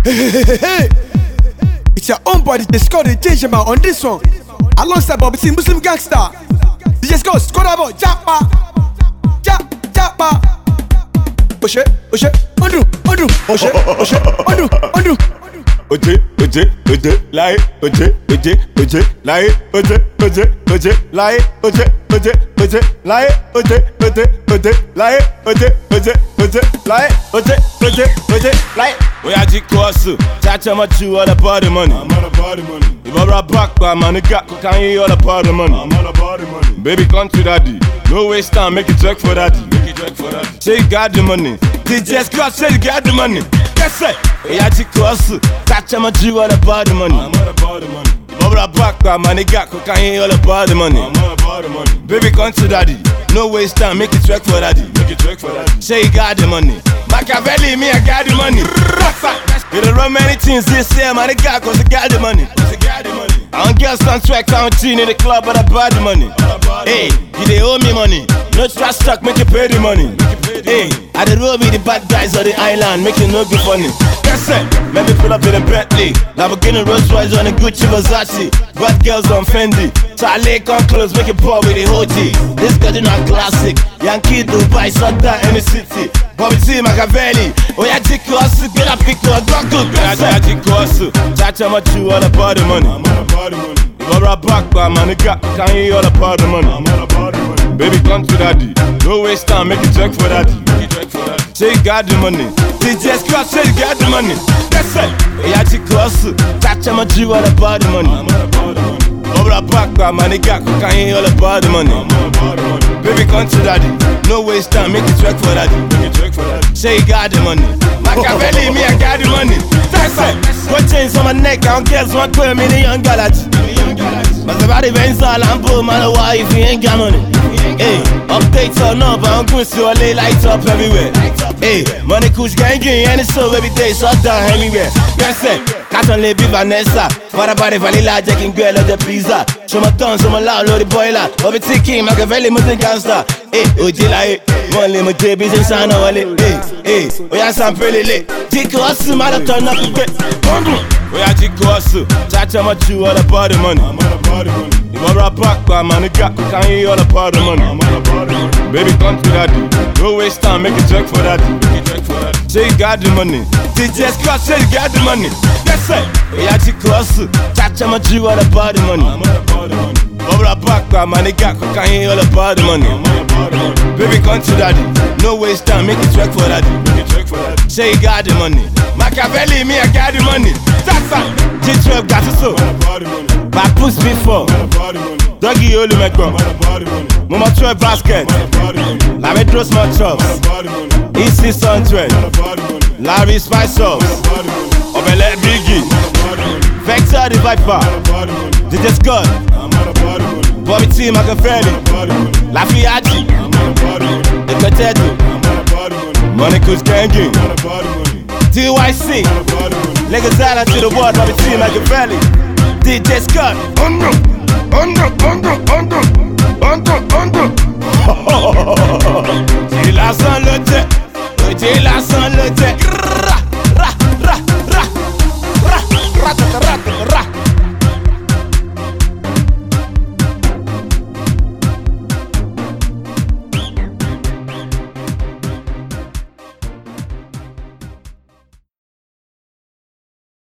Hey. It's your own body, they score the change man on this one. Alongside Bobby T, Muslim Gangster. DJ Scott, score about Japa. Japa. Push it, undo. Push it, undo. Oje, lie, oje, lie, oje, lie, oje, lie, lie. We are the course, Chacha Machu, all about the money. I'm all about the money. If I rap back, man, can you all about the money? I'm all about the money. Baby, come to daddy. No waste time, make it work for daddy. Say you got the money. DJ Scott, say you got the money. Yes, sir. We are the course, Chacha Machu, all about the money. I'm all about the money. If I rap back, man, can you all about the money? I'm all about the money. Baby, come to daddy. No waste time, make it work for daddy. Say you got the money. Machiavelli, me, I got the money. You don't run many things this year, man, I cause I got the money. I don't get some track, I don't in the club, but I buy the money. Hey, you they owe me money. No trust stock, make you pay the money. Hey, I did roll with the bad guys on the island, make you no good funny. That's it, let me pull up in a Bentley. Lamborghini Rolls Royce on a Gucci Versace. Bad girls on Fendi. Charlie come close, make it pour with the OG. This girl is not classic. Yankee Dubai, Santa, any city. Bobby T, Machiavelli. Oh yeah, G-Course, get a pick to a dog good. Yeah, G-Course, Chacha Machu, all about the money. I'm all about the money. If I rap back, man, can you all about the money? I'm all about the money. Baby, come to daddy. No waste time, make it work for daddy. Say you got the money. DJ Scott, say you got the money. That's it. Yeah, G-Course, Chacha Machu, all about the money. I'm all about the money. If I rap back, man, can you all about the money? I'm all about the money. Baby, come to daddy. No waste time, make it work for daddy. Say you got the money. Machiavelli, me, I got the money. That's it. One chains on my neck, I don't care, so I call me the young galaxy. But the body veins all I'm poor, man, why if you ain't got money? Hey, updates or no, but I'm going to lay lights up everywhere. Hey, money kush gang, and it's so every day, so I down anywhere. That's it. Can't live with Vanessa. For the body, vanilla, jacking girl of the pizza. Show my tongue, so my loud, load the boiler. Bobby T King, Machiavelli, Muslim Gangster. Hey, OG like money, my JB's in San Ole. Hey, we are some pretty lit. G-Course, man, I turn up a bit. We are G-Course, Chacha Machu, all about the money. I'm all about the money. If I rap back, man, can you all about the money? I'm all about the money. Baby, come to daddy. No waste time, make it work for daddy. Say you got the money. DJ Scott, say you got the money. That's it. We are G-Course, Chacha Machu, all about the money. I'm all about the money. If I rap back, man, can you all about the money? I'm all about the money. Baby, come to daddy. No waste time, make it work for daddy. Say you got the money. Machiavelli, me, I got the money. That's it. G12 got it so. Back push before. Doggy only make one. Mama 12 basket. La Metro small chops. Easy Suntrend. Larry Spice Sauce. Obele Biggie. Vector the Viper. DJ Scott. Bobby T Machiavelli. Lafiaji. The Potato. Money Kush Gang. DYC. Legazala to the world, Bobby T Machiavelli. DJ Scott. Undo. J'ai la sang le jet.